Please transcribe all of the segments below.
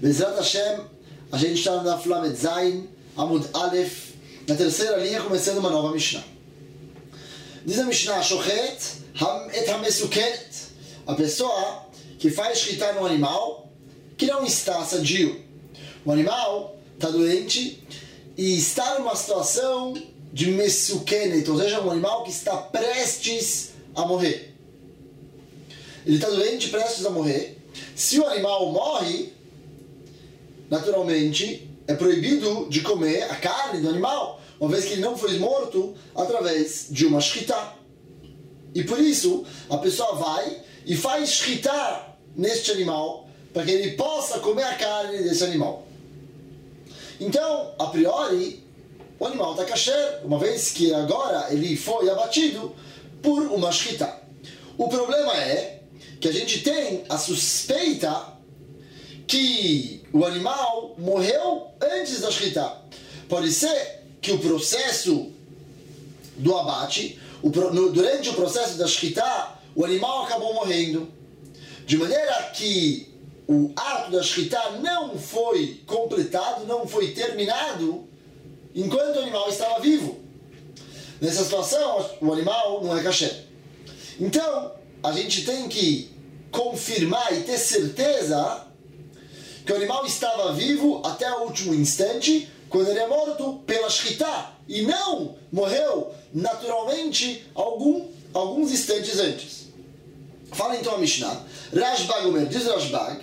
Bezrat Hashem, a gente está na Flamed Zain, Amud Aleph, na terceira linha, começando uma nova Mishnah. Diz a Mishnah, Shochet et hamesukenet, a pessoa que faz shkita no animal que não está sadio. O animal está doente e está numa situação de mesukenet, ou seja, um animal que está prestes a morrer. Ele está doente, prestes a morrer. Se o animal morre, naturalmente, é proibido de comer a carne do animal, uma vez que ele não foi morto através de uma shkita. E por isso, a pessoa vai e faz shkita neste animal, para que ele possa comer a carne desse animal. Então, a priori, o animal está kasher, uma vez que agora ele foi abatido por uma shkita. O problema é que a gente tem a suspeita que o animal morreu antes da shkita. Pode ser que o processo do abate, durante o processo da shkita, o animal acabou morrendo. De maneira que o ato da shkita não foi completado, não foi terminado, enquanto o animal estava vivo. Nessa situação, o animal não é kasher. Então, a gente tem que confirmar e ter certeza que o animal estava vivo até o último instante, quando ele é morto pela shkita, e não morreu naturalmente alguns instantes antes. Fala então a Mishnah, Rashbag Omer, diz Rashbag,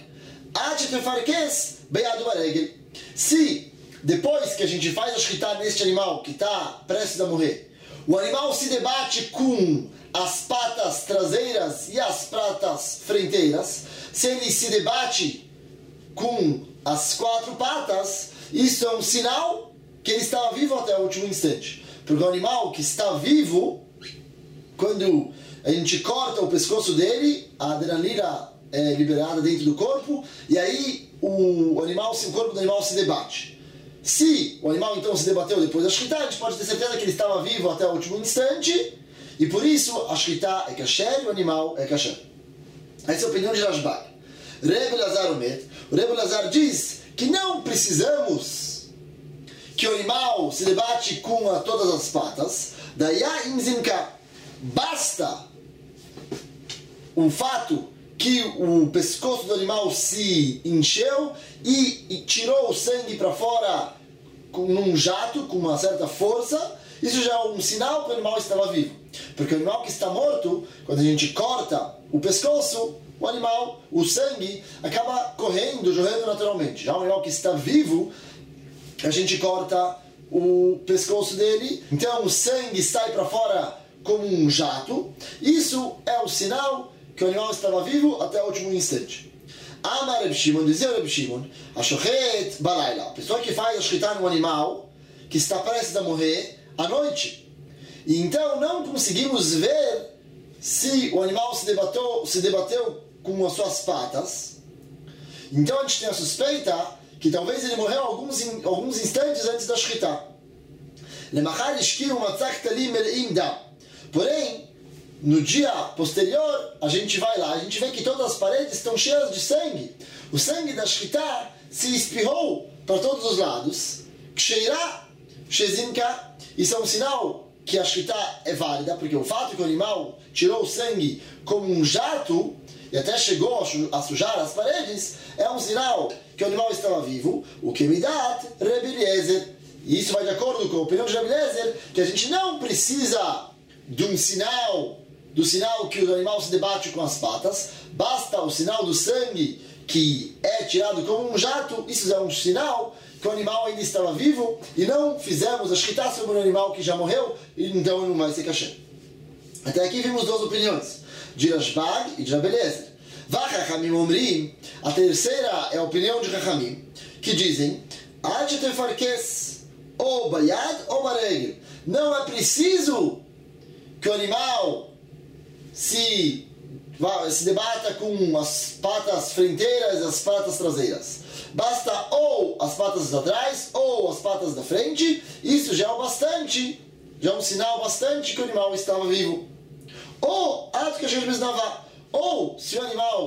se depois que a gente faz a shkita neste animal que está prestes a morrer, o animal se debate com as patas traseiras e as patas frenteiras, se ele se debate com as quatro patas, isso é um sinal que ele estava vivo até o último instante. Porque o animal que está vivo, quando a gente corta o pescoço dele, a adrenalina é liberada dentro do corpo, e aí o corpo do animal se debate. Se o animal então se debateu depois da shkita, a gente pode ter certeza que ele estava vivo até o último instante, e por isso a shkita é kasher e o animal é kasher. Essa é a opinião de Rashbag. Rebbe Lazar Omer, o Rebbe Lazar diz que não precisamos que o animal se debate com todas as patas, daí a imzinka, basta o fato que o pescoço do animal se encheu e tirou o sangue para fora num jato, com uma certa força. Isso já é um sinal que o animal estava vivo. Porque o animal que está morto, quando a gente corta o pescoço, o animal, o sangue, acaba jorrando naturalmente. Já o animal que está vivo, a gente corta o pescoço dele, então o sangue sai para fora como um jato. Isso é o sinal que o animal estava vivo até o último instante. Amar Reb Shimon, dizia o Reb Shimon, a shochet balayla, a pessoa que faz a shkita no animal que está prestes a morrer à noite. E então não conseguimos ver se o animal se debateu com as suas patas. Então a gente tem a suspeita que talvez ele morreu alguns instantes antes da shkita. Porém, no dia posterior, a gente vai lá, a gente vê que todas as paredes estão cheias de sangue. O sangue da shkita se espirrou para todos os lados. Ksheira, shezinka, isso é um sinal que a shkita é válida, porque o fato que o animal tirou o sangue como um jato e até chegou a sujar as paredes, é um sinal que o animal estava vivo, o que me dá Rebbe Eliezer. E isso vai de acordo com a opinião de Rebbe Eliezer, que a gente não precisa do sinal que o animal se debate com as patas, basta o sinal do sangue que é tirado como um jato. Isso é um sinal que o animal ainda estava vivo e não fizemos a shkita sobre um animal que já morreu, e então ele não vai ser kasher. Até aqui vimos duas opiniões, de Rashbag e de Rebbe Eliezer. Vachachamim omrim, a terceira é a opinião de Chachamim, que dizem, ad tefarkes, ou bayad ou baregel. Não é preciso que o animal se debata com as patas frenteiras e as patas traseiras. Basta ou as patas de trás ou as patas da frente. Isso já é o bastante, já é um sinal bastante que o animal estava vivo. Ou, ou se o animal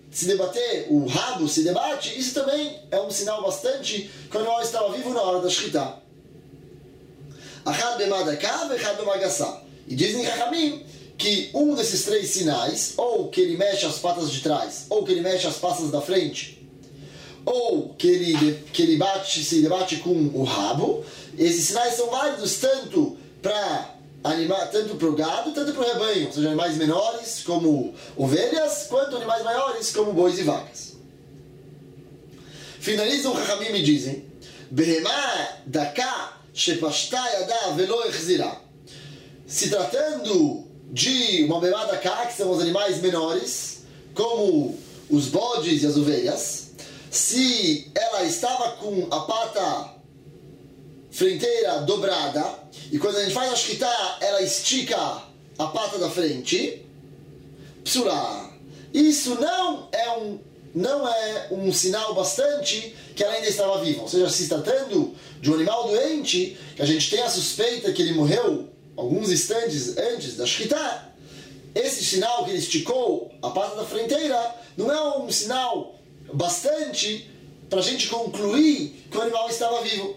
se debater, o rabo se debate, isso também é um sinal bastante que o animal estava vivo na hora da shkita. Achad b'madaka v'echad b'magassá. E dizem Chachamim que um desses três sinais, ou que ele mexe as patas de trás, ou que ele mexe as patas da frente, ou que ele se debate com o rabo, esses sinais são válidos tanto para o gado, tanto para o rebanho, ou seja, animais menores como ovelhas, quanto animais maiores como bois e vacas. Finalizam Chachamim e dizem: Behemá daka shepashta yada velo echzira. Se tratando de uma behemá daka, que são os animais menores, como os bodes e as ovelhas, se ela estava com a pata fronteira dobrada, e quando a gente faz a shkita, ela estica a pata da frente, psula. Isso não é um sinal bastante que ela ainda estava viva. Ou seja, se tratando de um animal doente, que a gente tem a suspeita que ele morreu alguns instantes antes da shkita, esse sinal que ele esticou a pata da fronteira não é um sinal bastante para a gente concluir que o animal estava vivo.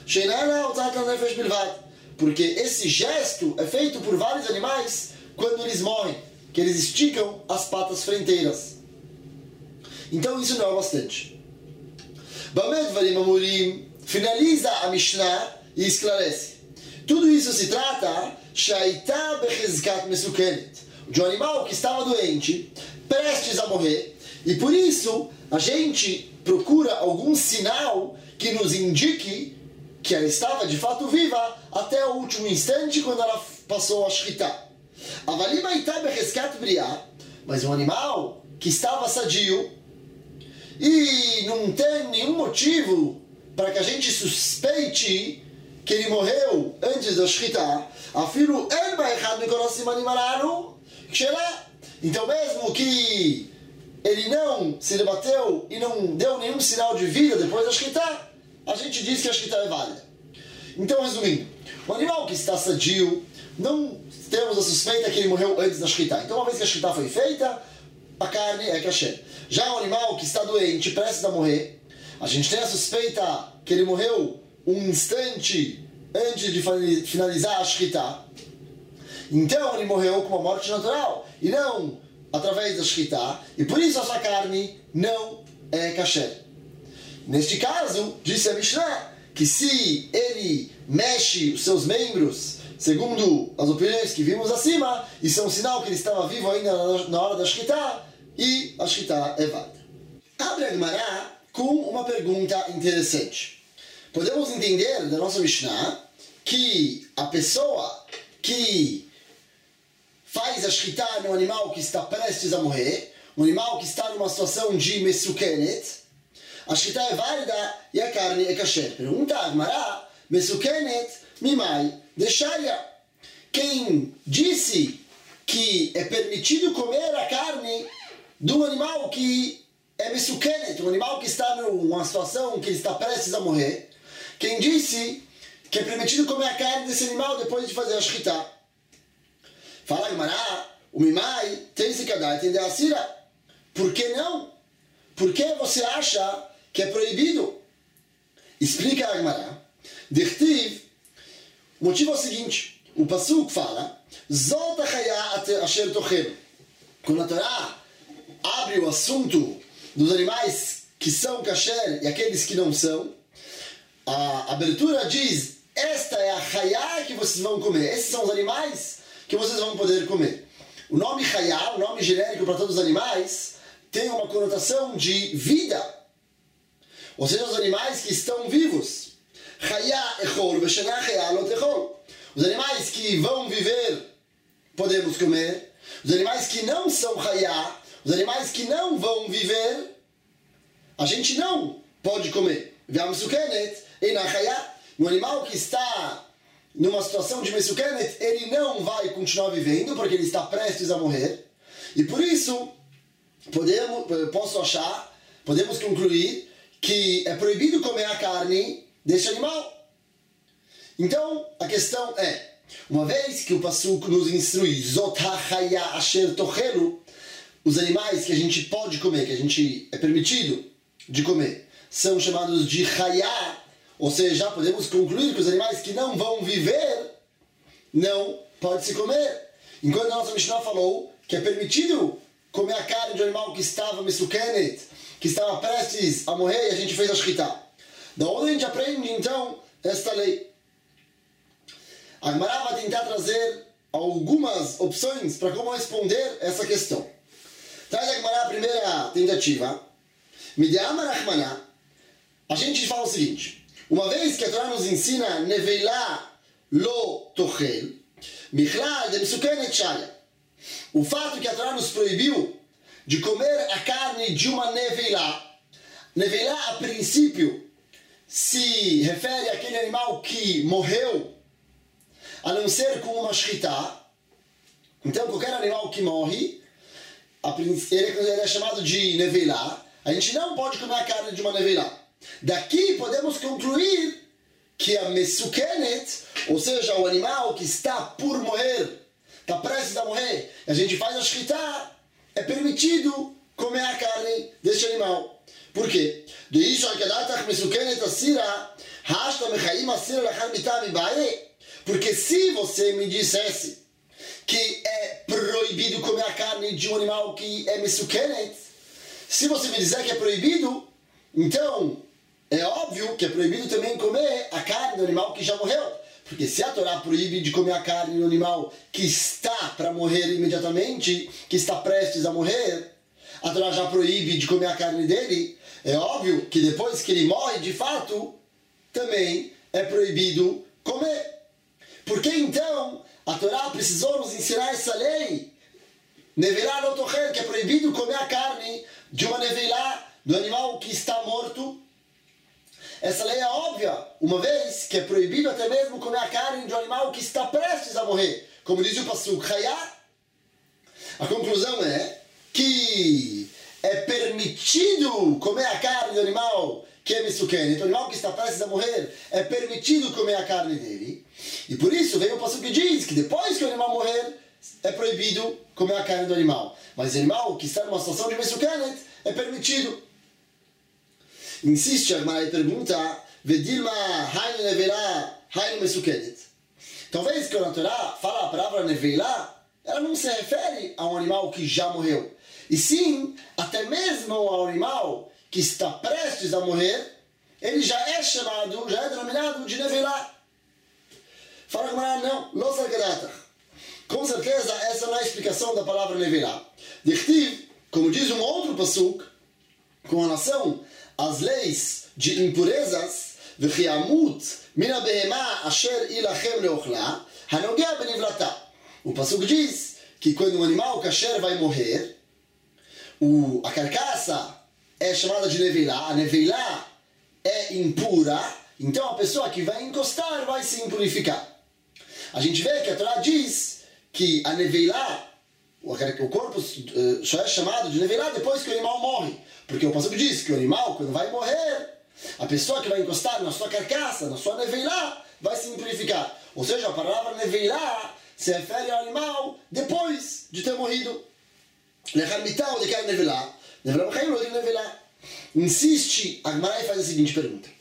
Porque esse gesto é feito por vários animais quando eles morrem, que eles esticam as patas fronteiras. Então isso não é bastante. Bamed Varim Amurim finaliza a Mishnah e esclarece: tudo isso se trata de um animal que estava doente, prestes a morrer, e por isso a gente procura algum sinal que nos indique que ela estava de fato viva até o último instante quando ela passou a shkita. Mas um animal que estava sadio e não tem nenhum motivo para que a gente suspeite que ele morreu antes da shkita, então mesmo que ele não se debateu e não deu nenhum sinal de vida depois da shkita, a gente diz que a shkita é válida. Então, resumindo, o animal que está sadio, não temos a suspeita que ele morreu antes da shkita. Então, uma vez que a shkita foi feita, a carne é kasher. Já o animal que está doente, prestes a morrer, a gente tem a suspeita que ele morreu um instante antes de finalizar a shkita. Então, ele morreu com uma morte natural, e não através da shkita, e por isso a sua carne não é kasher. Neste caso, disse a Mishnah que se ele mexe os seus membros, segundo as opiniões que vimos acima, isso é um sinal que ele estava vivo ainda na hora da shkita, e a shkita é válida. Abre a Gemara com uma pergunta interessante. Podemos entender da nossa Mishnah que a pessoa que faz a shkita no animal que está prestes a morrer, um animal que está numa situação de mesukenet, a shkita é válida e a carne é kasher. Pergunta a Gemara: mesukenet mimai deixaria. Quem disse que é permitido comer a carne do animal que é mesukenet, um animal que está numa situação que ele está prestes a morrer, quem disse que é permitido comer a carne desse animal depois de fazer a shkita? Fala a Gemara: o mimai tem se kadai tem de asira. Por que não? Por que você acha que é proibido? Explica a Gemara. Dichtiv, o motivo é o seguinte: o Pasuk fala, Zot hachaya asher tochelu. Quando a Torá abre o assunto dos animais que são kasher e aqueles que não são, a abertura diz: esta é a chaya que vocês vão comer. Esses são os animais que vocês vão poder comer. O nome chaya, o nome genérico para todos os animais, tem uma conotação de vida. Ou seja, os animais que estão vivos. Chaya echol, veshena chaya lot echol. Os animais que vão viver, podemos comer. Os animais que não são chaya, os animais que não vão viver, a gente não pode comer. V'amsukenet ena chaya. Um animal que está numa situação de mesukenet, ele não vai continuar vivendo, porque ele está prestes a morrer. E por isso, podemos concluir que é proibido comer a carne deste animal. Então, a questão é, uma vez que o Pasuk nos instrui, Zot hachaya asher tochelu, os animais que a gente pode comer, que a gente é permitido de comer, são chamados de Hayá, ou seja, podemos concluir que os animais que não vão viver, não pode se comer. Enquanto a nossa Mishnah falou que é permitido comer a carne de um animal que estava mesukenet, que estava prestes a morrer, e a gente fez a shkita. Da onde a gente aprende, então, esta lei? A Gemara vai tentar trazer algumas opções para como responder essa questão. Traz a Gemara a primeira tentativa. Midiama Rahmaná. A gente fala o seguinte: uma vez que a Torá nos ensina Neveilá lo tochel, Michlal de Mesukenet shaya. O fato que a Torá nos proibiu de comer a carne de uma Neveilá. Neveilá, a princípio, se refere àquele animal que morreu, a não ser com uma shkita. Então, qualquer animal que morre, ele é chamado de Neveilá. A gente não pode comer a carne de uma Neveilá. Daqui podemos concluir que a Mesukenet, ou seja, o animal que está por morrer, está prestes a morrer, a gente faz a shkita, é permitido comer a carne deste animal. Por quê? Porque se você me dissesse que é proibido comer a carne de um animal que é mesukenet, se você me disser que é proibido, então é óbvio que é proibido também comer a carne do animal que já morreu. Porque se a Torá proíbe de comer a carne do animal que está para morrer imediatamente, que está prestes a morrer, a Torá já proíbe de comer a carne dele, é óbvio que depois que ele morre de fato, também é proibido comer. Por que então a Torá precisou nos ensinar essa lei? Neveilá lo tochel, que é proibido comer a carne de uma neveilá, do animal que está morto. Essa lei é óbvia, uma vez que é proibido até mesmo comer a carne de um animal que está prestes a morrer. Como diz o Pasuk, Hayá. A conclusão é que é permitido comer a carne do animal que é mesukenet, o animal que está prestes a morrer, é permitido comer a carne dele. E por isso vem o Pasuk que diz que depois que o animal morrer, é proibido comer a carne do animal. Mas o animal que está numa situação de mesukenet é permitido. Insiste a Gemara e pergunta: Vedilma hainu neveilá hainu mesukenet. Talvez quando a Torá fala a palavra neveilá, ela não se refere a um animal que já morreu, e sim, até mesmo ao animal que está prestes a morrer, ele já é chamado, já é denominado de neveilá. Fala a Gemara, não, lo sargadata. Com certeza essa não é a explicação da palavra neveilá. Dichtiv, como diz um outro pasuk, com relação às leis de impurezas, v'chiamut mina behemá asher ilachem leochla, hanogea benivratá. O pasuk diz que quando um animal kasher vai morrer, a carcaça é chamada de neveilá, a neveilá é impura, então a pessoa que vai encostar vai se impurificar. A gente vê que a Torá diz que a neveilá, o corpo só é chamado de neveilá depois que o animal morre. Porque o pasuk diz que o animal, quando vai morrer, a pessoa que vai encostar na sua carcaça, na sua neveilá, vai se impurificar. Ou seja, a palavra neveilá se refere ao animal depois de ter morrido. Insiste a Gemara e faz a seguinte pergunta: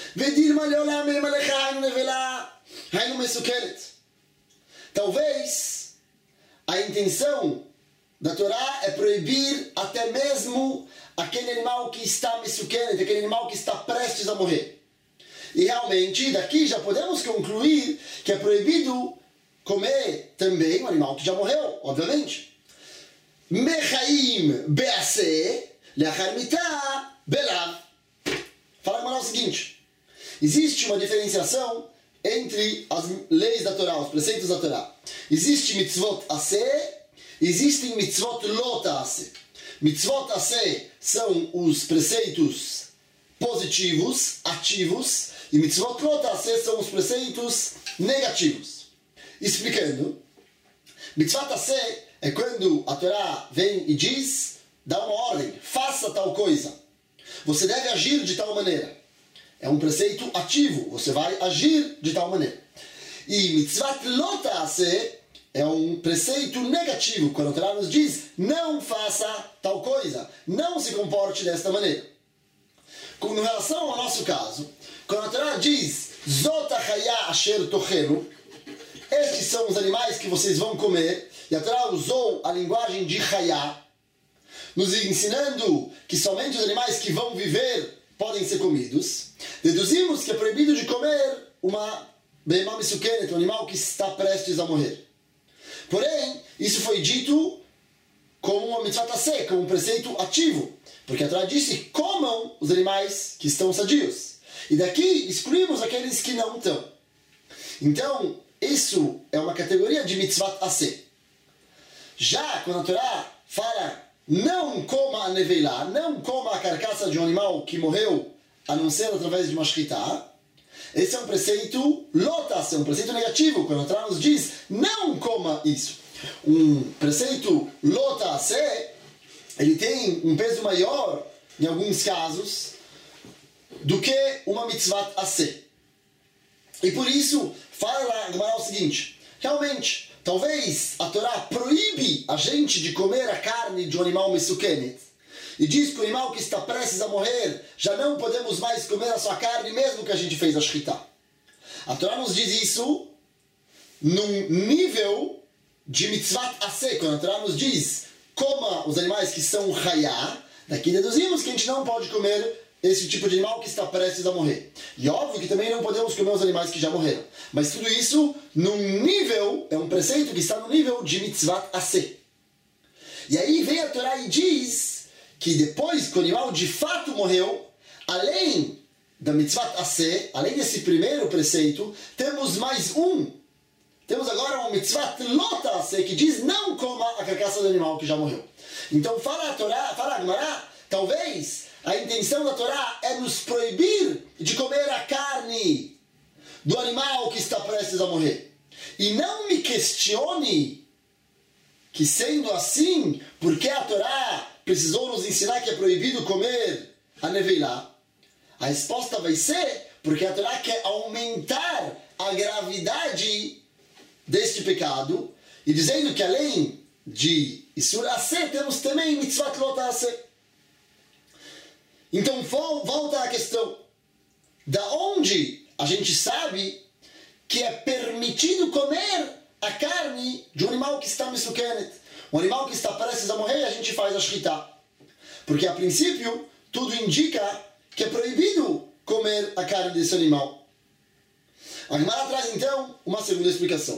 talvez a intenção da Torá é proibir até mesmo aquele animal que está mesukenet, aquele animal que está prestes a morrer. E realmente, daqui já podemos concluir que é proibido comer também um animal que já morreu, obviamente. Mechaim be'aseh, leachar mitah belav. Fala com o seguinte: existe uma diferenciação entre as leis da Torá, os preceitos da Torá. Existe mitzvot aseh, existem mitzvot lot aseh. Mitzvot aseh são os preceitos positivos, ativos, e mitzvot lot aseh são os preceitos negativos. Explicando, mitzvot aseh é quando a Torá vem e diz, dá uma ordem, faça tal coisa. Você deve agir de tal maneira. É um preceito ativo, você vai agir de tal maneira. E mitzvot lot aseh é um preceito negativo, quando a Torá nos diz, não faça tal coisa, não se comporte desta maneira. Com relação ao nosso caso, quando a Torá diz, Zot hachaya asher tochelu, estes são os animais que vocês vão comer, e a Torá usou a linguagem de chaya, nos ensinando que somente os animais que vão viver podem ser comidos. Deduzimos que é proibido de comer uma behemah mesukenet, um animal que está prestes a morrer. Porém, isso foi dito como uma mitzvah taseh, como um preceito ativo, porque a Torá disse, comam os animais que estão sadios. E daqui excluímos aqueles que não estão. Então, isso é uma categoria de mitzvah aseh. Já quando a Torá fala, não coma a neveilá, não coma a carcaça de um animal que morreu, a não ser através de uma shkita, esse é um preceito lotas, é um preceito negativo, quando a Torá nos diz, não coma isso. Um preceito lotas, ele tem um peso maior, em alguns casos, do que uma mitzvah aseh. E por isso, fala a Gemara o seguinte, realmente, talvez a Torá proíbe a gente de comer a carne de um animal mesukenet, e diz que o animal que está prestes a morrer, já não podemos mais comer a sua carne, mesmo que a gente fez a shkita. A Torá nos diz isso num nível de mitzvah aseh, quando a Torá nos diz, coma os animais que são chaya, daqui deduzimos que a gente não pode comer esse tipo de animal que está prestes a morrer. E óbvio que também não podemos comer os animais que já morreram. Mas tudo isso num nível, é um preceito que está no nível de mitzvah aseh. E aí vem a Torá e diz que depois que o animal de fato morreu, além da mitzvah aseh, além desse primeiro preceito, temos mais um. Temos agora uma mitzvah lot aseh, que diz não coma a carcaça do animal que já morreu. Então fala a Torá, fala a Gemara, talvez a intenção da Torá é nos proibir de comer a carne do animal que está prestes a morrer. E não me questione que, sendo assim, por que a Torá precisou nos ensinar que é proibido comer a neveilá? A resposta vai ser porque a Torá quer aumentar a gravidade deste pecado e dizendo que além de Isur Aseh, temos também Mitzvah Lot Aseh. Então volta à questão, da onde a gente sabe que é permitido comer a carne de um animal que está mesukenet, um animal que está prestes a morrer, a gente faz a shkita. Porque a princípio, tudo indica que é proibido comer a carne desse animal. A Gemara traz então uma segunda explicação.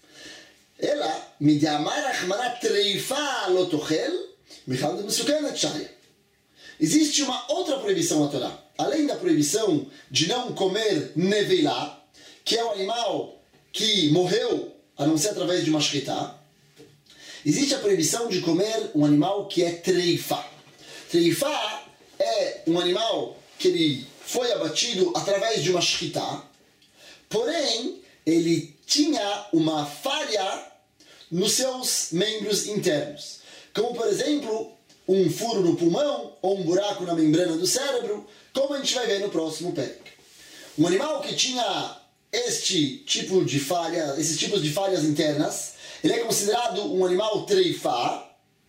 Ela, mid'amar achmara treifa lo tochel, michal de mesukenet shaya. Existe uma outra proibição na Torá. Além da proibição de não comer neveilá, que é um animal que morreu, a não ser através de uma shkita, existe a proibição de comer um animal que é treifá. Treifá é um animal que ele foi abatido através de uma shkita, porém, ele tinha uma falha nos seus membros internos. Como, por exemplo, um furo no pulmão ou um buraco na membrana do cérebro, como a gente vai ver no próximo perek. Um animal que tinha esses tipos de falhas internas, ele é considerado um animal treifá,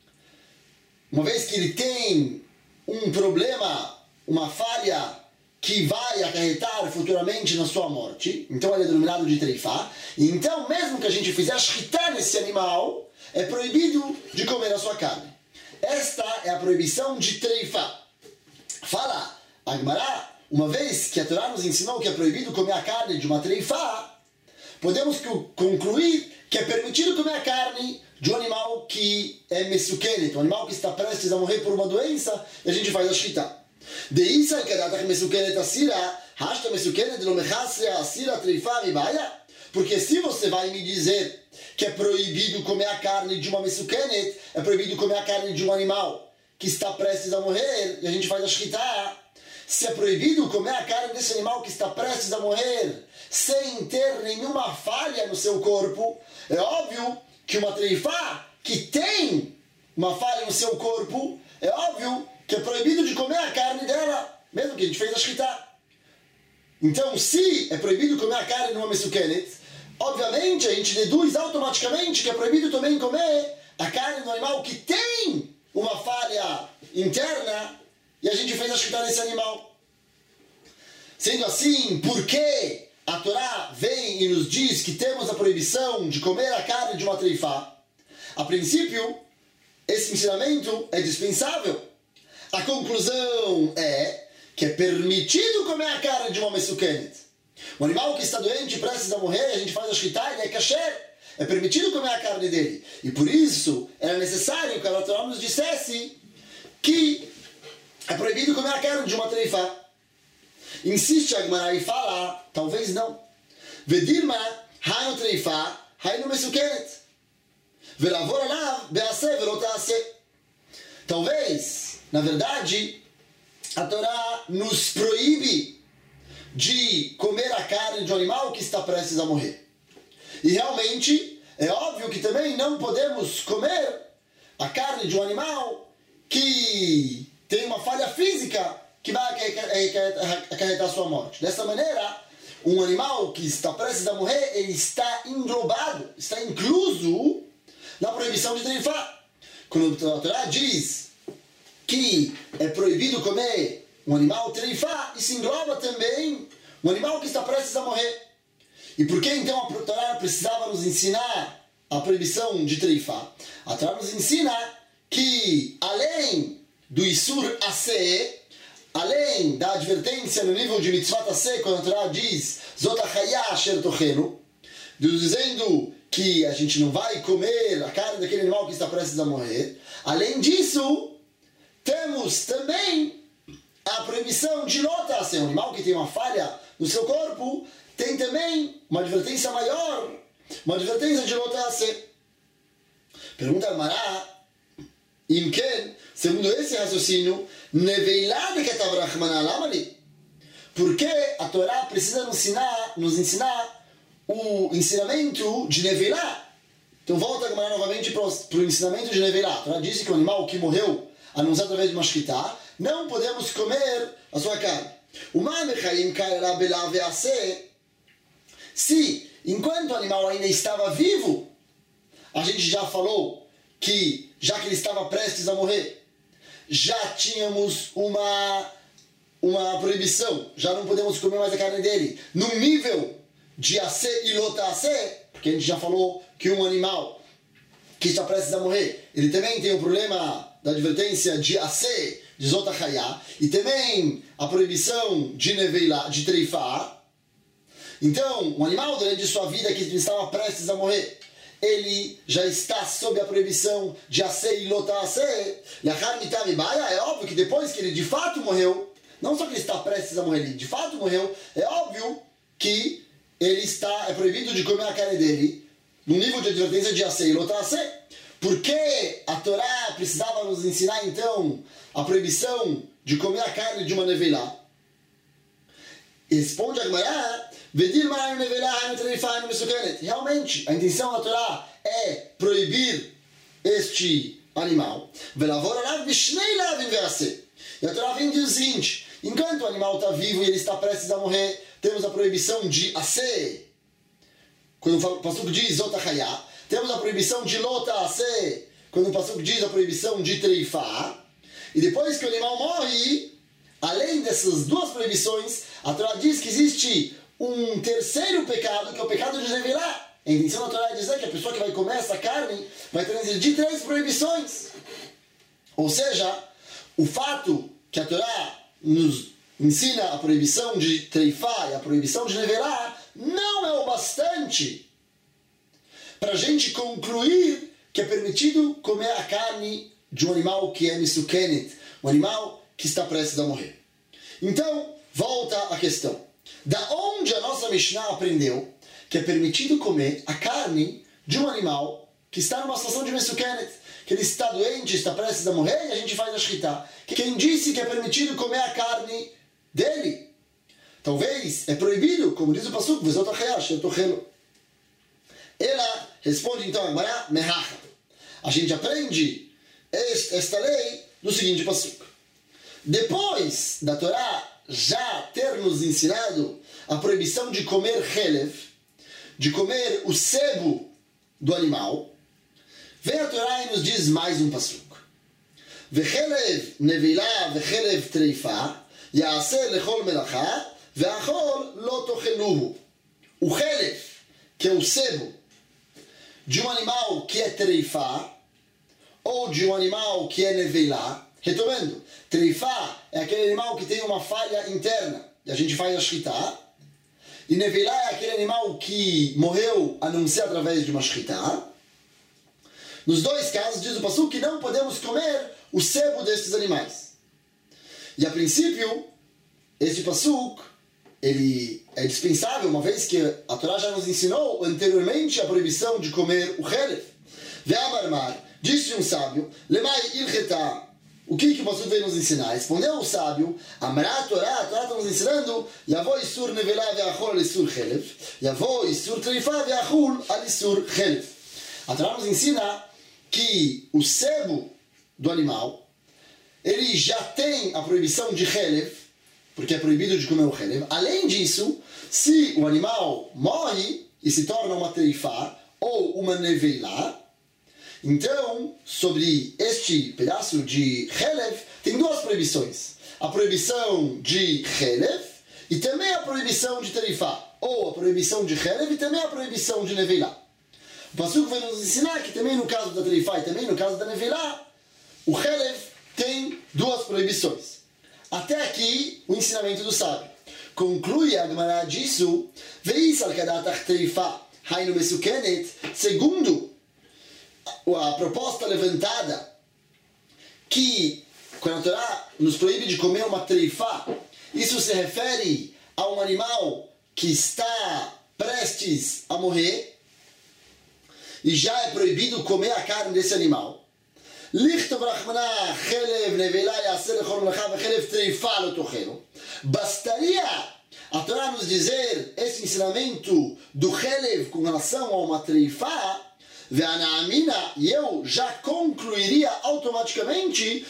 uma vez que ele tem um problema, uma falha que vai acarretar futuramente na sua morte, então ele é denominado de treifá. Então, mesmo que a gente fizer shkita nesse animal, é proibido de comer a sua carne. Esta é a proibição de treifá. Fala a Gemara, uma vez que a Torá nos ensinou que é proibido comer a carne de uma treifá, podemos concluir que é permitido comer a carne de um animal que é mesukenet, um animal que está prestes a morrer por uma doença, e a gente faz a shkita. Deisa kadatach mesukenet asira, hashta mesukenet lo mechasre asira treifá mibaya. Porque se você vai me dizer que é proibido comer a carne de uma mesukenet, é proibido comer a carne de um animal que está prestes a morrer, e a gente faz a shkita, se é proibido comer a carne desse animal que está prestes a morrer, sem ter nenhuma falha no seu corpo, é óbvio que uma treifá que tem uma falha no seu corpo, é óbvio que é proibido de comer a carne dela, mesmo que a gente fez a shkita. Então, se é proibido comer a carne de uma mesukenet, obviamente a gente deduz automaticamente que é proibido também comer a carne do animal que tem uma falha interna e a gente fez a shkita nesse animal. Sendo assim, por que a Torá vem e nos diz que temos a proibição de comer a carne de uma treifá? A princípio, esse ensinamento é dispensável. A conclusão é que é permitido comer a carne de uma mesukenet. O animal que está doente e prestes a morrer, a gente faz a shkita, ele é kasher. É permitido comer a carne dele. E por isso, era necessário que a Torá nos dissesse que é proibido comer a carne de uma treifá. Insiste a Gemara e fala, talvez não. Vedirma, hainu treifá, hainu mesukenet. Velavor alav, bease, velotase. Talvez, na verdade, a Torá nos proíbe de comer a carne de um animal que está prestes a morrer. E realmente, é óbvio que também não podemos comer a carne de um animal que tem uma falha física que vai acarretar sua morte. Dessa maneira, um animal que está prestes a morrer, ele está englobado, está incluso na proibição de treifá. Quando a Torá diz que é proibido comer um animal treifá, isso engloba também um animal que está prestes a morrer. E por que então a Torá precisava nos ensinar a proibição de treifá? A Torá nos ensina que, além do Isur Aseh, além da advertência no nível de Mitzvot Aseh, quando a Torá diz Zot HaChayá Asher Tochenu, dizendo que a gente não vai comer a carne daquele animal que está prestes a morrer, além disso, temos também a proibição de Lot Aseh, um animal que tem uma falha no seu corpo, tem também uma advertência maior, uma advertência de Lot Aseh. Pergunta a Mará, Imken, segundo esse raciocínio, por que a Torá precisa nos ensinar o ensinamento de Neveilá? Então volta a novamente para o ensinamento de Neveilá. A Torá disse que o animal que morreu, anunciado através de uma shkita, não podemos comer a sua carne. Se, enquanto o animal ainda estava vivo, a gente já falou que, já que ele estava prestes a morrer, já tínhamos uma proibição, já não podemos comer mais a carne dele, no nível de Aseh e Lota Aseh, porque a gente já falou que um animal que está prestes a morrer, ele também tem o problema da advertência de Aseh, de Zot HaChayá, e também a proibição de Neveilá, de Treifá. Então, um animal durante sua vida que estava prestes a morrer, ele já está sob a proibição de Aseh e Lota Aseh. É óbvio que depois que ele de fato morreu, não só que ele está prestes a morrer, ele de fato morreu, é óbvio que é proibido de comer a carne dele no nível de advertência de Aseh e Lota Aseh. Por que a Torá precisava nos ensinar então a proibição de comer a carne de uma neveilá? Responde a Gemara, realmente, a intenção da Torá é proibir este animal. E a Torá vem dizer o seguinte: enquanto o animal está vivo e ele está prestes a morrer, temos a proibição de Aseh. Quando o passuco diz Zot HaChayá, temos a proibição de Lota Aseh. Quando o passuco diz a proibição de Treifá. E depois que o animal morre, além dessas duas proibições, a Torá diz que existe um terceiro pecado, que é o pecado de Neveilá. A intenção da Torá é dizer que a pessoa que vai comer essa carne vai transgredir 3 proibições. Ou seja, o fato que a Torá nos ensina a proibição de Treifá e a proibição de Neveilá não é o bastante para a gente concluir que é permitido comer a carne de um animal que é Misukenet, um animal que está prestes a morrer. Então, volta a questão. Da onde a nossa Mishnah aprendeu que é permitido comer a carne de um animal que está numa situação de Misukenet, que ele está doente, está prestes a morrer, e a gente faz a shkita? Quem disse que é permitido comer a carne dele? Talvez é proibido, como diz o passuco, Vezot HaChayá Asher Tochenu. Ela responde então a Gemara, Mehacha. A gente aprende esta lei no seguinte passuco. Depois da Torá já ter nos ensinado a proibição de comer Helev, de comer o sebo do animal, vem a Torá e nos diz mais um passuco. Vechelev nevilá vechelev treifá ya'aser lechol melachá ve'achol lo tocheluhu. O chelev, que é o sebo de um animal que é treifá, ou de um animal que é nevilá. Retomando, treifá é aquele animal que tem uma falha interna, e a gente faz a shritá. E nevilá é aquele animal que morreu a não ser através de uma shritá. Nos dois casos, diz o passuco que não podemos comer o sebo destes animais. E a princípio, este passuco, ele é dispensável, uma vez que a Torá já nos ensinou anteriormente a proibição de comer o chelev. Ve'amarmar, disse um sábio, lemai ilchetá. O que o passuco veio nos ensinar? Respondeu o sábio, Amrá a Torá está nos ensinando, Yavó isur nevelá ve'achol al isur chelev, Yavó isur treifá ve'achul al isur chelev. A Torá nos ensina que o sebo do animal, ele já tem a proibição de chelev, porque é proibido de comer o chelev. Além disso, se o animal morre e se torna uma treifá ou uma neveilá, então, sobre este pedaço de chelev, tem duas proibições. A proibição de chelev e também a proibição de treifá. Ou a proibição de chelev e também a proibição de neveilá. O passuco vai nos ensinar que também no caso da treifá e também no caso da neveilá, o chelev tem duas proibições. Até aqui, o ensinamento do sábio. Conclui a Gemara disso, veis al-kadatach treifá, hainu mesukenet, segundo a proposta levantada, que quando a Torá nos proíbe de comer uma treifá, isso se refere a um animal que está prestes a morrer, e já é proibido comer a carne desse animal. Bastaria a Torá nos dizer esse ensinamento do chelev com relação a uma treifá, e eu já concluiria automaticamente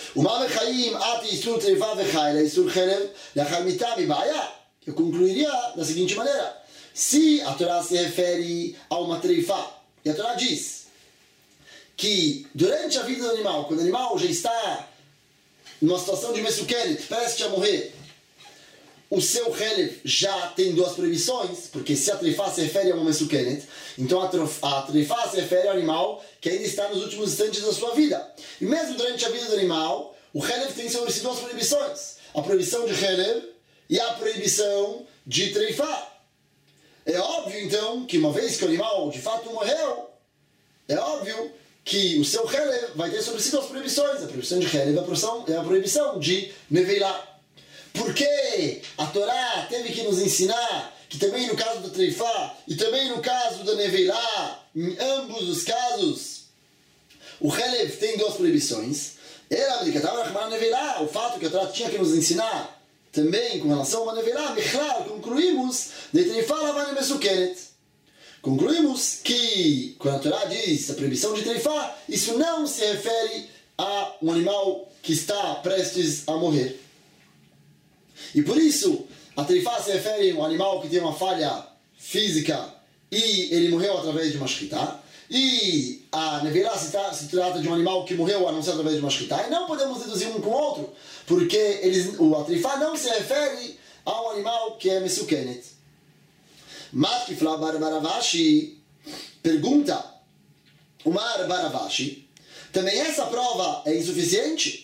eu concluiria da seguinte maneira: se a Torá se refere a uma treifá, e a Torá diz que durante a vida do animal, quando o animal já está numa situação de mesukenet, prestes a morrer, o seu chelev já tem duas proibições, porque se a treifá se refere a uma mesukenet, então a treifá se refere ao animal que ainda está nos últimos instantes da sua vida. E mesmo durante a vida do animal, o chelev tem sobre si duas proibições: a proibição de chelev e a proibição de treifá. É óbvio, então, que uma vez que o animal de fato morreu, é óbvio que o seu chelev vai ter sobre si duas proibições. A proibição de chelev é a proibição de neveilá. Porque a Torá teve que nos ensinar que também no caso do treifá e também no caso da neveilá, em ambos os casos, o chelev tem duas proibições. O fato que a Torá tinha que nos ensinar também com relação a uma neveilá, concluímos de treifá lavane mesukenet. Concluímos que quando a Torá diz a proibição de treifá, isso não se refere a um animal que está prestes a morrer. E por isso, a treifá se refere a um animal que tem uma falha física e ele morreu através de uma shritá. E a neveilá se trata de um animal que morreu a não ser através de uma shritá. E não podemos deduzir um com o outro, porque a treifá não se refere a um animal que é mesukenet. Matkifla bar Baravashi pergunta, Umar Baravashi, também essa prova é insuficiente?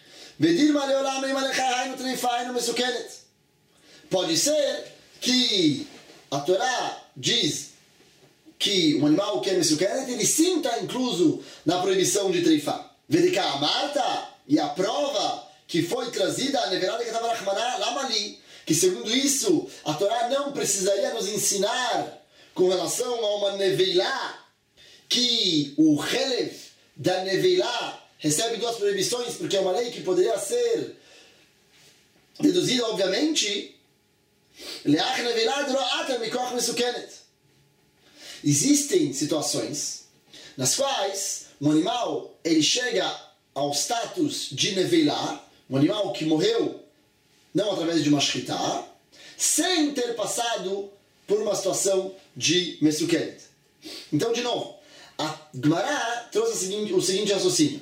Pode ser que a Torá diz que um animal que é mesukenet, ele sim está incluso na proibição de treifá. Vedika Marta, e a prova que foi trazida a neverada que estava na Rahmaná, Lamali, que segundo isso a Torá não precisaria nos ensinar com relação a uma neveilá, que o chelev da neveilá recebe duas proibições, porque é uma lei que poderia ser deduzida, obviamente. Existem situações nas quais um animal ele chega ao status de neveilá, um animal que morreu não através de uma shritá, sem ter passado por uma situação de Mesukenet. Então, de novo, a Gemara trouxe o seguinte raciocínio.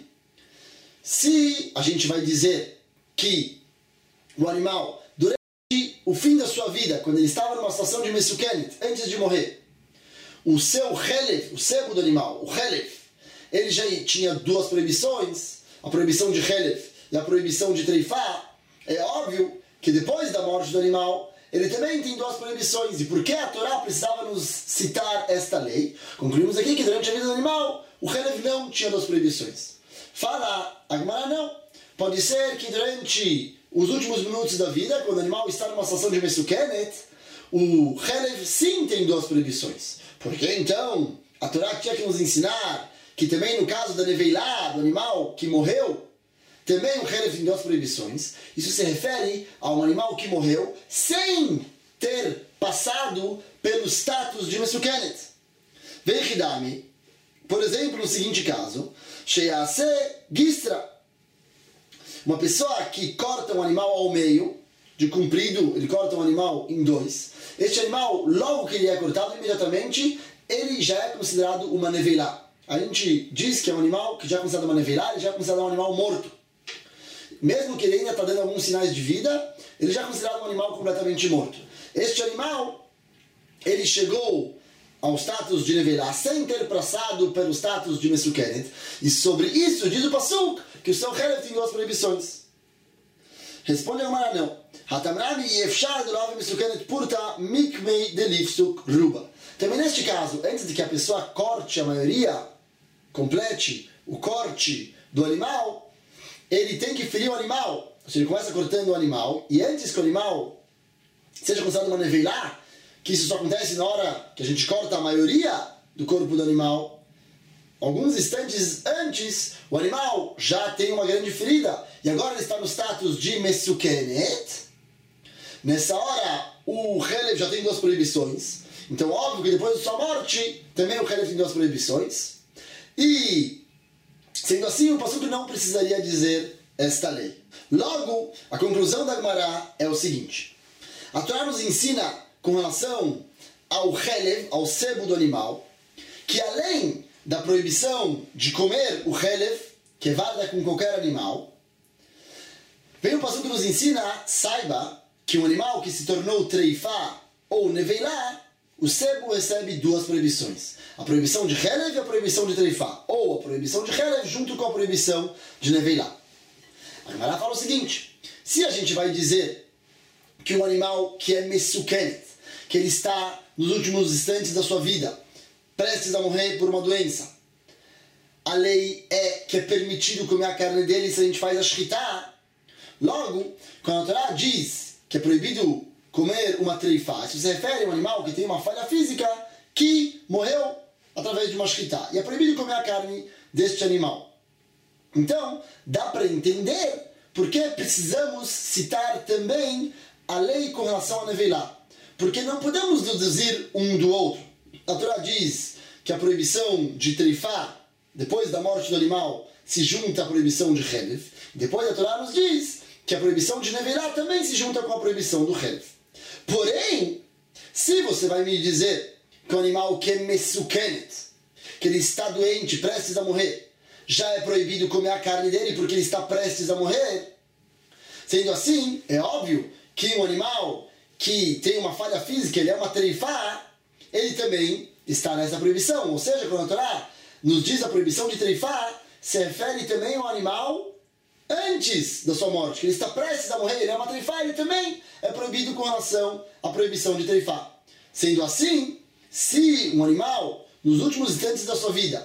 Se a gente vai dizer que o animal, durante o fim da sua vida, quando ele estava numa situação de Mesukenet, antes de morrer, o seu Helev, o sebo do animal, o Helev, ele já tinha duas proibições, a proibição de Helev e a proibição de Treifá. É óbvio que depois da morte do animal, ele também tem duas proibições. E por que a Torá precisava nos citar esta lei? Concluímos aqui que durante a vida do animal, o Helev não tinha duas proibições. Fala a Gemara, não. Pode ser que durante os últimos minutos da vida, quando o animal está numa situação de Mesukenet, o Helev sim tem duas proibições. Porque então, a Torá tinha que nos ensinar que também no caso da Neveilá, do animal que morreu, também o Helev tem duas proibições. Isso se refere a um animal que morreu sem ter passado pelo status de Mesukenet. Veichidami, por exemplo, no seguinte caso, Sheyase Gistra, uma pessoa que corta um animal ao meio, de comprido, ele corta um animal em dois. Este animal, logo que ele é cortado, imediatamente, ele já é considerado uma neveilá. A gente diz que é um animal que já é considerado uma neveilá, ele já é considerado um animal morto. Mesmo que ele ainda está dando alguns sinais de vida, ele já é considerado um animal completamente morto. Este animal, ele chegou ao status de neveilá sem ter passado pelo status de Mesukenet. E sobre isso diz o Pasuk que o seu Helev tem duas proibições. Responde a Gemara, não. Hatamrami yefshar de love Mesukenet purta mikmei de lifsuk ruba. Também neste caso, antes de que a pessoa corte a maioria, complete o corte do animal, ele tem que ferir o animal. Ou seja, ele começa cortando o animal, e antes que o animal seja considerado uma neveilá, que isso só acontece na hora que a gente corta a maioria do corpo do animal, alguns instantes antes, o animal já tem uma grande ferida, e agora ele está no status de Mesukenet. Nessa hora, o Helev já tem duas proibições. Então, óbvio que depois da sua morte, também o Helev tem duas proibições. E, sendo assim, o Pasuk não precisaria dizer esta lei. Logo, a conclusão da Gemara é o seguinte. A Torá nos ensina, com relação ao Helev, ao sebo do animal, que além da proibição de comer o Helev, que é válida com qualquer animal, vem o Pasuk que nos ensina, saiba, que um animal que se tornou treifá ou neveilá, o sebo recebe duas proibições. A proibição de Helev e a proibição de treifá. Ou a proibição de Helev junto com a proibição de neveilá. A Gemara fala o seguinte. Se a gente vai dizer que um animal que é Mesukenet, que ele está nos últimos instantes da sua vida, prestes a morrer por uma doença, a lei é que é permitido comer a carne dele se a gente faz a shkita. Logo, quando a Torá diz que é proibido comer uma treifá, isso se refere a um animal que tem uma falha física que morreu através de uma shkita. E é proibido comer a carne deste animal. Então, dá para entender porque precisamos citar também a lei com relação a neveilá. Porque não podemos deduzir um do outro. A Torá diz que a proibição de treifá, depois da morte do animal, se junta à proibição de Helev. Depois a Torá nos diz que a proibição de neveilá também se junta com a proibição do Helev. Porém, se você vai me dizer que o animal que é Mesukenet, que ele está doente, prestes a morrer, já é proibido comer a carne dele porque ele está prestes a morrer, sendo assim, é óbvio que um animal que tem uma falha física, ele é uma treifá, ele também está nessa proibição. Ou seja, quando a Torá nos diz a proibição de treifá, se refere também ao animal antes da sua morte, que ele está prestes a morrer, ele é uma treifá, ele também é proibido com relação à proibição de treifá. Sendo assim, se um animal, nos últimos instantes da sua vida,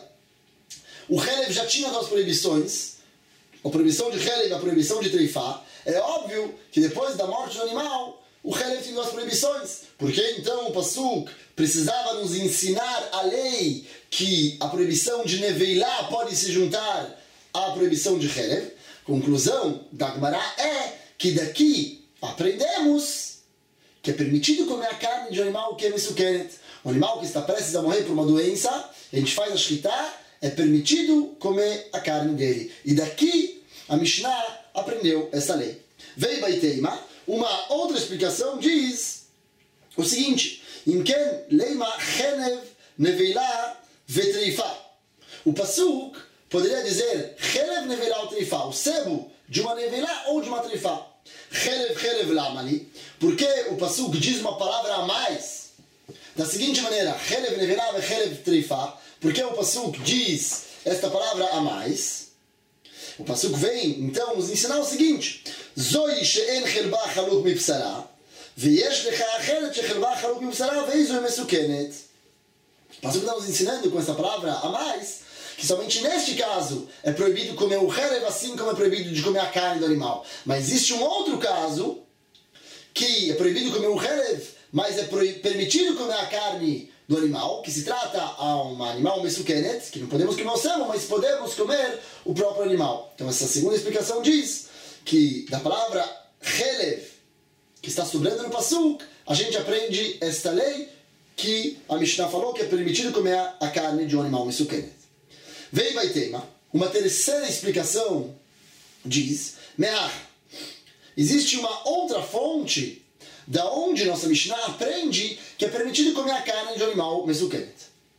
o Helev já tinha duas proibições, a proibição de Helev e a proibição de treifá, é óbvio que depois da morte do animal, o Helev tem duas proibições. Porque então o Pasuk precisava nos ensinar a lei que a proibição de neveilá pode se juntar à proibição de Helev. Conclusão da Gemara é que daqui aprendemos que é permitido comer a carne de um animal que é Mesukenet. Um animal que está prestes a morrer por uma doença, a gente faz a shkita, é permitido comer a carne dele. E daqui a Mishnah aprendeu essa lei. Veio Baiteima, uma outra explicação diz o seguinte, Imken leima chenev neveila vetreifa. O pasuk poderia dizer chelev neveila ou treifa, o sebo de uma neveila ou de uma treifa. Chelev lamali, porque o pasuk diz uma palavra a mais. Da seguinte maneira, chelev neveila ve chelev treifa, porque o pasuk diz esta palavra a mais. O pasuk vem então nos ensinar o seguinte: Zoi she'en chelba chaluk mipsara, ve'yesh lecha acheret shechelba chaluk mipsara ve'izoi mesukenet. O pasuk está nos ensinando com essa palavra a mais que somente neste caso é proibido comer o chelev, assim como é proibido de comer a carne do animal. Mas existe um outro caso que é proibido comer o chelev, mas é permitido comer a carne do animal, que se trata a um animal mesukenet, que não podemos comer o sebo, mas podemos comer o próprio animal. Então essa segunda explicação diz que da palavra chelev, que está sobrando no pasuk, a gente aprende esta lei que a Mishnah falou que é permitido comer a carne de um animal mesukenet. Vem vai tema, uma terceira explicação diz, me'ach, existe uma outra fonte da onde nossa Mishnah aprende que é permitido comer a carne de um animal mesukenet.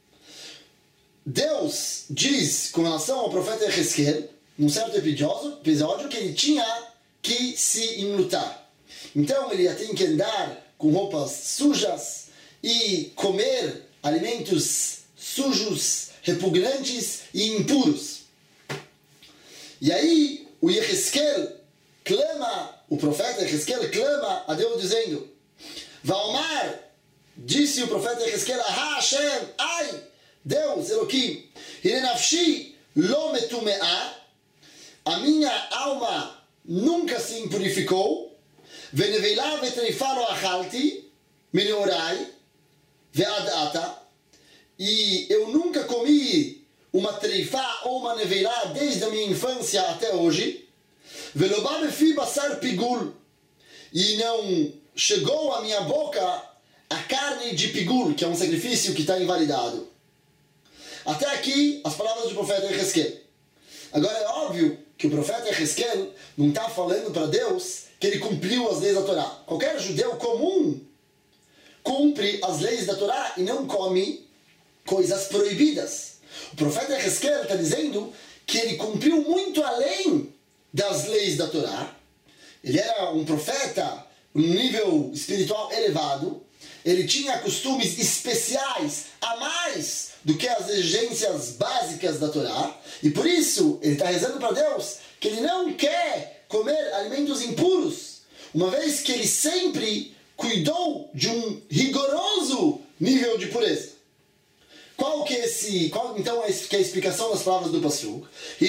Deus diz com relação ao profeta Yehezkel, num certo episódio, que ele tinha que se enlutar. Então ele ia ter que andar com roupas sujas e comer alimentos sujos, repugnantes e impuros. E aí o Yehezkel clama, o profeta Yehezkel clama a Deus dizendo: Vaomar, disse o profeta Yehezkel, Ah Hashem, ai, Deus, Elohim, Hine nafshi lo metume'a, a minha alma nunca se impurificou, veneveila vetreifa lo achalti, mineorai, ve'ad ata, e eu nunca comi uma treifá ou uma neveilá desde a minha infância até hoje, velobá befi basar pigul, e não chegou à minha boca a carne de pigul, que é um sacrifício que está invalidado. Até aqui as palavras do profeta Yehezkel. Agora é óbvio que o profeta Yehezkel não está falando para Deus que ele cumpriu as leis da Torá. Qualquer judeu comum cumpre as leis da Torá e não come coisas proibidas. O profeta Yehezkel está dizendo que ele cumpriu muito além das leis da Torá. Ele era um profeta, um nível espiritual elevado. Ele tinha costumes especiais a mais do que as exigências básicas da Torá. E por isso ele está rezando para Deus que ele não quer comer alimentos impuros, uma vez que ele sempre cuidou de um rigoroso nível de pureza. Qual então é a explicação das palavras do pasuk?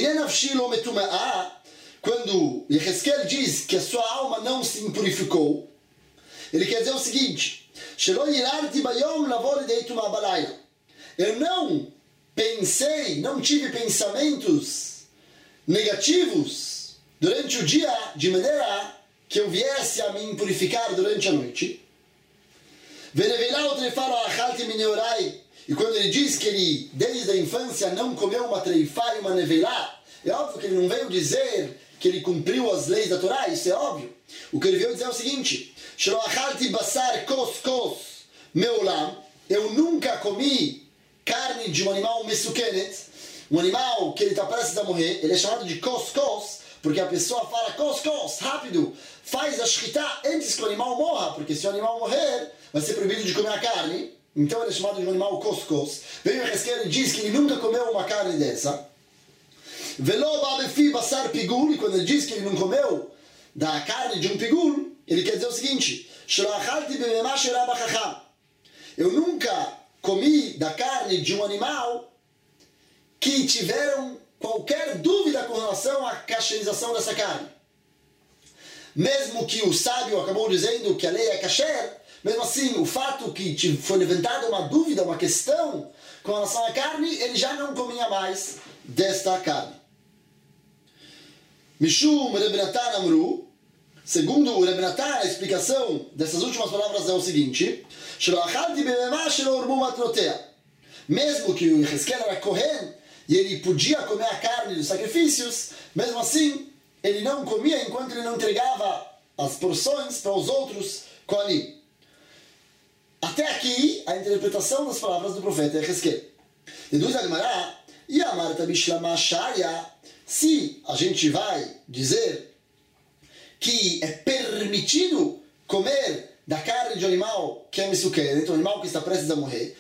Quando Yehezkel diz que a sua alma não se impurificou, ele quer dizer o seguinte: eu não pensei, não tive pensamentos negativos durante o dia, de maneira que eu viesse a me impurificar durante a noite. E quando ele diz que ele, desde a infância, não comeu uma treifá e uma neveilá, é óbvio que ele não veio dizer que ele cumpriu as leis da Torá, isso é óbvio. O que ele veio dizer é o seguinte: eu nunca comi carne de um animal mesukenet, um animal que ele está prestes a morrer. Ele é chamado de kos, porque a pessoa fala kos, rápido, faz a shkita antes que o animal morra, porque se o animal morrer, vai ser proibido de comer a carne. Então ele é chamado de um animal kos. Veio Yehezkel e diz que ele nunca comeu uma carne dessa. Veloba befi basar pigul, e quando ele diz que ele não comeu da carne de um pigul, ele quer dizer o seguinte: eu nunca comi da carne de um animal que tiveram qualquer dúvida com relação à cacherização dessa carne. Mesmo que o sábio acabou dizendo que a lei é kasher, mesmo assim, o fato que foi levantada uma dúvida, uma questão com relação à carne, ele já não comia mais desta carne. Mishum Reb Natan Amru, segundo o Reb Natan, a explicação dessas últimas palavras é o seguinte: mesmo que o Yehezkel era Kohen e ele podia comer a carne dos sacrifícios, mesmo assim, ele não comia enquanto ele não entregava as porções para os outros Kohanim. Até aqui, a interpretação das palavras do profeta Ezequiel. Deduz a Gemara, e a Marta Bishlama Sharia, se a gente vai dizer que é permitido comer da carne de um animal que é mesukenet, um animal que está prestes a morrer,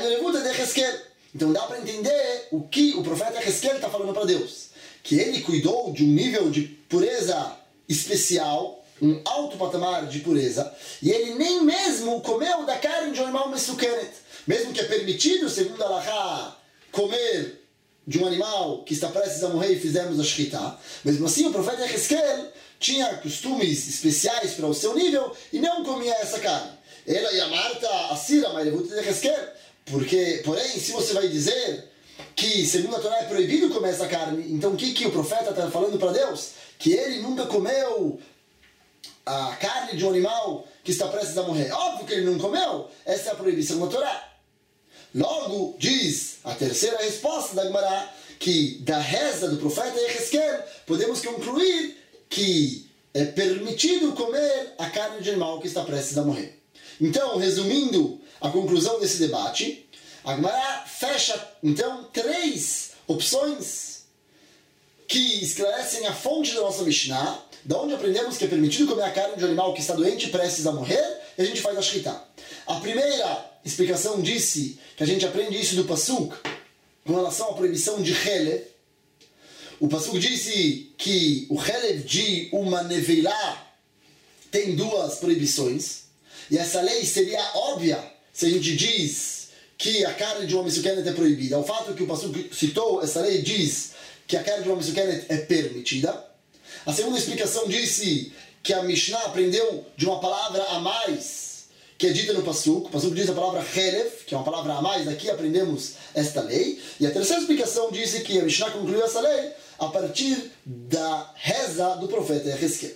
então dá para entender o que o profeta Ezequiel está falando para Deus. Que ele cuidou de um nível de pureza especial, um alto patamar de pureza, e ele nem mesmo comeu da carne de um animal mesukenet. Mesmo que é permitido, segundo a Halachá, comer de um animal que está prestes a morrer e fizemos a shkita, mesmo assim o profeta Ezequiel tinha costumes especiais para o seu nível e não comia essa carne. Ela e a Marta, a Sira, mas porém, se você vai dizer que segundo a Torá é proibido comer essa carne, então o que o profeta está falando para Deus? Que ele nunca comeu a carne de um animal que está prestes a morrer. Óbvio que ele não comeu, essa é a proibição da Torá. Logo, diz a terceira resposta da Gemara, que da reza do profeta Ezequiel podemos concluir que é permitido comer a carne de animal que está prestes a morrer. Então, resumindo a conclusão desse debate, a Gemara fecha, então, 3 opções que esclarecem a fonte da nossa Mishnah, da onde aprendemos que é permitido comer a carne de um animal que está doente e prestes a morrer, e a gente faz a shkita. A primeira explicação disse que a gente aprende isso do Pasuk com relação à proibição de Chelev. O Pasuk disse que o Chelev de uma neveilá tem 2 proibições, e essa lei seria óbvia se a gente diz que a carne de uma mesukenet é proibida. O fato que o Pasuk citou, essa lei diz que a carne de uma mesukenet é permitida. A segunda explicação disse que a Mishnah aprendeu de uma palavra a mais que é dita no Pasuk. O Pasuk diz a palavra Chelev, que é uma palavra a mais, aqui aprendemos esta lei. E a terceira explicação disse que a Mishnah concluiu essa lei a partir da reza do profeta Ezequiel.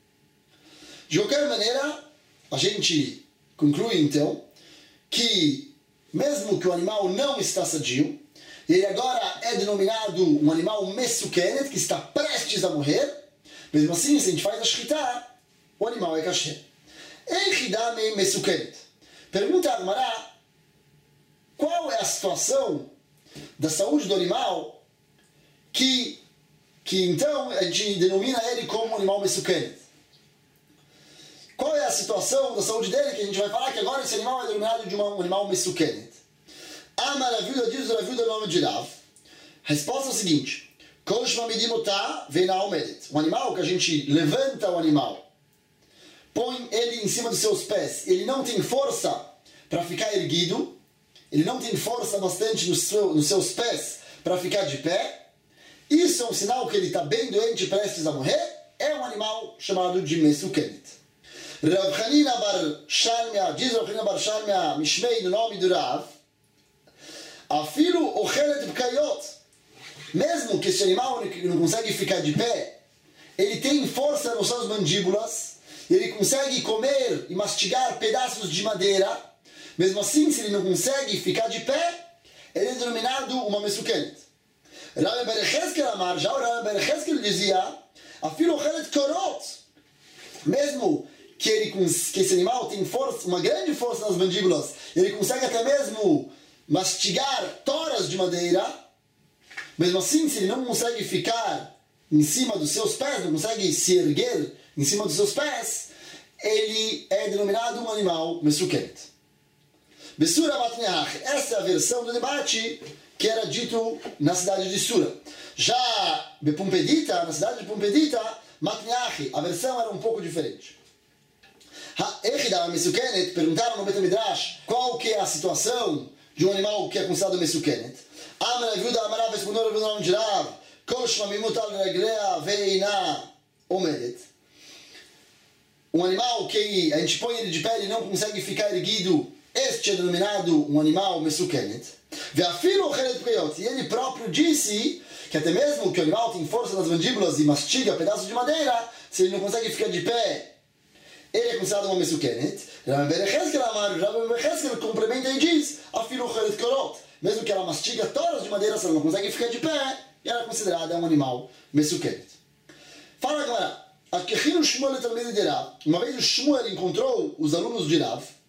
De qualquer maneira, a gente conclui então que mesmo que o animal não está sadio, ele agora é denominado um animal mesukenet, que está prestes a morrer, mesmo assim, se a gente faz a shkita, o animal é kasher. Eichidame mesukenet. Pergunta a Gemara, qual é a situação da saúde do animal que então a gente denomina ele como um animal mesukenet? Qual é a situação da saúde dele que a gente vai falar que agora esse animal é denominado de um animal mesukenet? A maravilha diz o Rav do nome de Rav. A resposta é o seguinte: um animal que a gente levanta o animal, põe ele em cima dos seus pés, ele não tem força para ficar erguido, ele não tem força bastante nos seus pés para ficar de pé, isso é um sinal que ele está bem doente e prestes a morrer, é um animal chamado de mesukenet. Rav Hanina bar Shalmia, diz Rav Hanina bar Shalmia, Mishmei, no nome do Rav, Afilo ochelet bkayot, mesmo que esse animal não consegue ficar de pé, ele tem força nas suas mandíbulas, ele consegue comer e mastigar pedaços de madeira, mesmo assim, se ele não consegue ficar de pé, ele é denominado uma mesukenet. Rabbi bar Yechezkel amar, já o Rabbi bar Yechezkel dizia, Afilo ochelet korot, mesmo que esse animal tem força, uma grande força nas mandíbulas, ele consegue até mesmo mastigar toras de madeira, mesmo assim, se ele não consegue ficar em cima dos seus pés, não consegue se erguer em cima dos seus pés, ele é denominado um animal mesukenet. Besura Matneach, essa é a versão do debate que era dito na cidade de Sura. Já Bepumpedita, na cidade de Pumpedita, Matneach, a versão era um pouco diferente. Echida mesukenet, perguntaram no Bet Midrash qual que é a situação de um animal que é considerado mesukenet. Amar Aviuda Amarav respondeu ao nome de Rav, Koshma Mimutal Reglea Veina Omedet. Um animal que a gente põe ele de pé e não consegue ficar erguido, este é denominado um animal mesukenet. E ele próprio disse que até mesmo que o animal tem força nas mandíbulas e mastiga pedaços de madeira, se ele não consegue ficar de pé, ele é considerado uma mesukenet. Rabbi Yechezkel complementa e diz, mesmo que ela mastiga toras de madeira, se ela não consegue ficar de pé, ela é considerada um animal mesukenet. Fala agora, uma vez o Shmuel encontrou os alunos de Rav,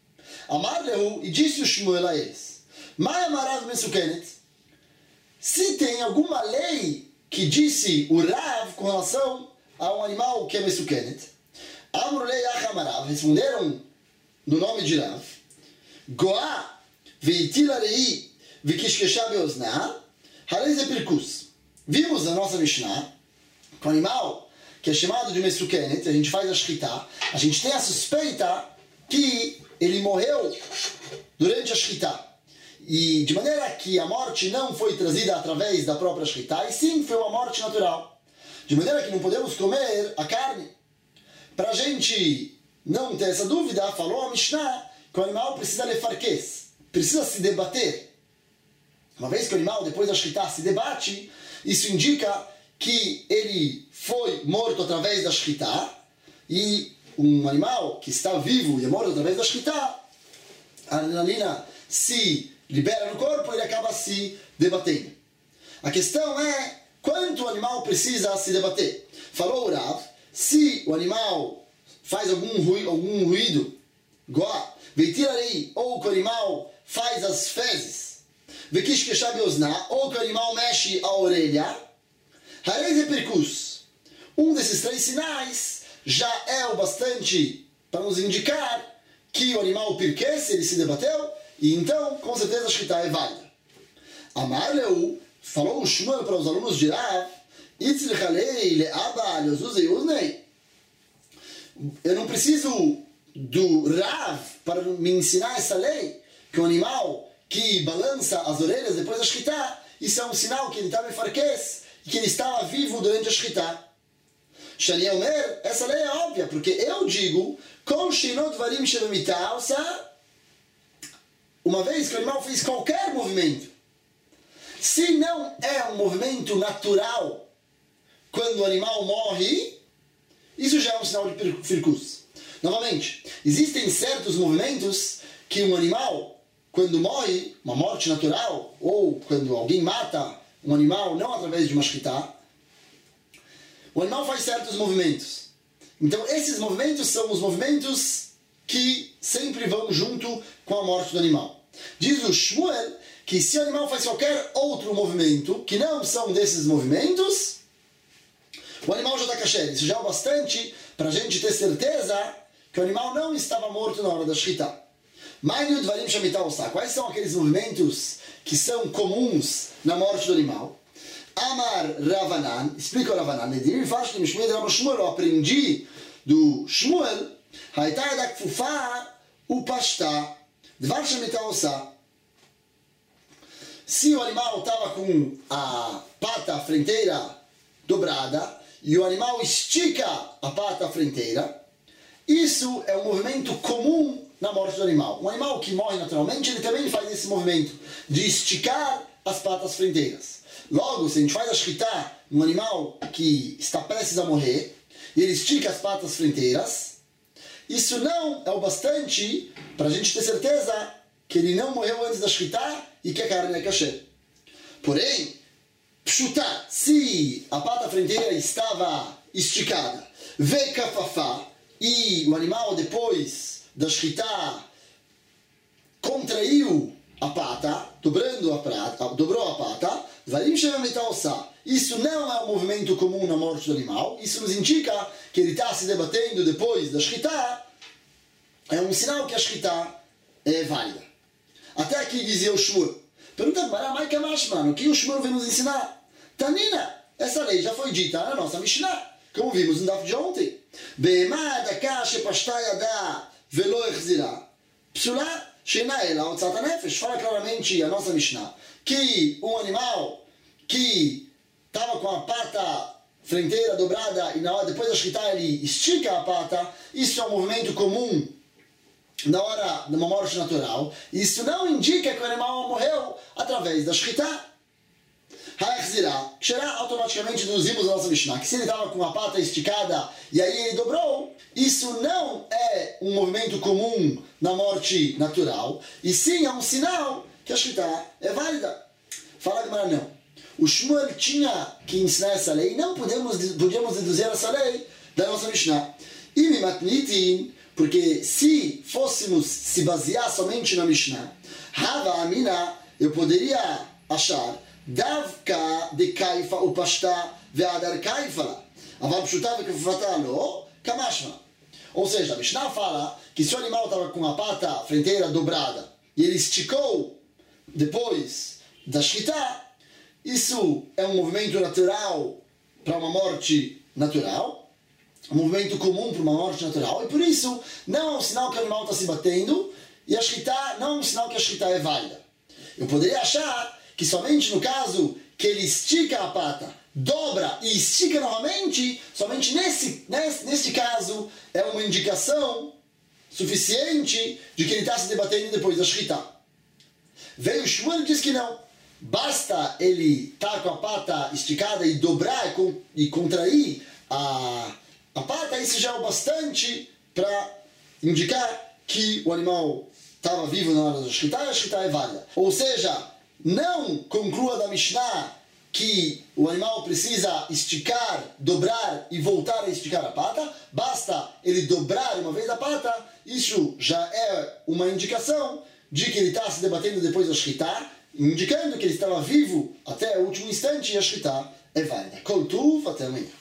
Amar lehu, e disse o Shmuel a eles, Mai amarav mesukenet, se tem alguma lei que disse o Rav com relação a um animal que é mesukenet, Amrulei Achamarav, responderam no nome de Rav, Goa, veitila rei, vikishkesha beozna, harei ze pirkus. Vimos na nossa Mishnah, que o animal que é chamado de mesukenet, a gente faz a shkita, a gente tem a suspeita que ele morreu durante a shkita. E de maneira que a morte não foi trazida através da própria shkita, e sim foi uma morte natural. De maneira que não podemos comer a carne. Para a gente não ter essa dúvida, falou a Mishnah que o animal precisa lefarques, precisa se debater. Uma vez que o animal, depois da shkita, se debate, isso indica que ele foi morto através da shkita, e um animal que está vivo e é morto através da shkita, a adrenalina se libera no corpo e ele acaba se debatendo. A questão é quanto o animal precisa se debater. Falou o Rav, se o animal faz algum ruído, ou que o animal faz as fezes, ou que o animal mexe a orelha, um desses três sinais já é o bastante para nos indicar que o animal pirquece, ele se debateu, e então, com certeza, a shkita é válida. Amar leu, falou o Shmuel para os alunos de Rav, eu não preciso do Rav para me ensinar essa lei, que o animal que balança as orelhas depois da shkita, isso é um sinal que ele está mefarques, que ele estava vivo durante a shkita. Shani Omer, essa lei é óbvia, porque eu digo, uma vez que o animal fez qualquer movimento, se não é um movimento natural, quando o animal morre, isso já é um sinal de firkus. Novamente, existem certos movimentos que um animal, quando morre, uma morte natural, ou quando alguém mata um animal, não através de uma shkita, o animal faz certos movimentos. Então, esses movimentos são os movimentos que sempre vão junto com a morte do animal. Diz o Shmuel que se o animal faz qualquer outro movimento, que não são desses movimentos, o animal já está kasher. Isso já é o bastante para a gente ter certeza que o animal não estava morto na hora da shkita. Quais são aqueles movimentos que são comuns na morte do animal? Amar Ravanan, explica o Ravanan, eu aprendi do Shmuel, se o animal estava com a pata fronteira dobrada e o animal estica a pata fronteira, isso é um movimento comum na morte do animal. Um animal que morre naturalmente, ele também faz esse movimento de esticar as patas fronteiras. Logo, se a gente faz a shkita num animal que está prestes a morrer, e ele estica as patas fronteiras, isso não é o bastante para a gente ter certeza que ele não morreu antes da shkita e que a carne é kasher. Porém, pshuta, se a pata fronteira estava esticada, vekafafá, e o animal depois da shkita contraiu a pata, dobrou a pata, isso não é um movimento comum na morte do animal, isso nos indica que ele está se debatendo depois da shkita, é um sinal que a shkita é válida. Até aqui dizia o Shmuel. Pergunta para Mai Kamash, mano, o que o Shmuel vem nos ensinar? Tanina, essa lei já foi dita na nossa Mishnah, como vimos no daf de ontem. Be'ema daka shepashta yada velo echzira. Psula sheina ela otzat hanefesh. Fala claramente a nossa Mishnah que um animal que estava com a pata fronteira dobrada e na hora, depois da shkita ele estica a pata, isso é um movimento comum na hora de uma morte natural. Isso não indica que o animal morreu através da shkita. Ha'echzirah, Ksherá, automaticamente deduzimos a nossa Mishnah, que se ele estava com a pata esticada e aí ele dobrou, isso não é um movimento comum na morte natural, e sim é um sinal que a shkita é válida. Fala Gemara, não. O Shmuel tinha que ensinar essa lei, não podíamos deduzir essa lei da nossa Mishnah. E Porque se fôssemos se basear somente na Mishnah, Hava Amina, eu poderia achar Davka de Kaifa upashta ve'adar Kaifa aval pshuta ve'kefufata lo kamashma. Ou seja, a Mishnah fala que se o animal estava com a pata fronteira dobrada e ele esticou depois da Shkita, isso é um movimento natural para uma morte natural, um movimento comum para uma morte natural, e por isso não é um sinal que o animal está se batendo, e a Shkita não é um sinal que a Shkita é válida. Eu poderia achar que somente no caso que ele estica a pata, dobra e estica novamente, somente neste caso é uma indicação suficiente de que ele está se debatendo depois da Shkita. Veio Shmuel e diz que não. Basta ele estar com a pata esticada e dobrar e contrair a pata, isso já é o bastante para indicar que o animal estava vivo na hora da Shkita e a Shkita é válida. Ou seja, não conclua da Mishnah que o animal precisa esticar, dobrar e voltar a esticar a pata, basta ele dobrar uma vez a pata, isso já é uma indicação de que ele está se debatendo depois da Shkita, indicando que ele estava vivo até o último instante e a Shkita é válida. Kol tuv, até amanhã.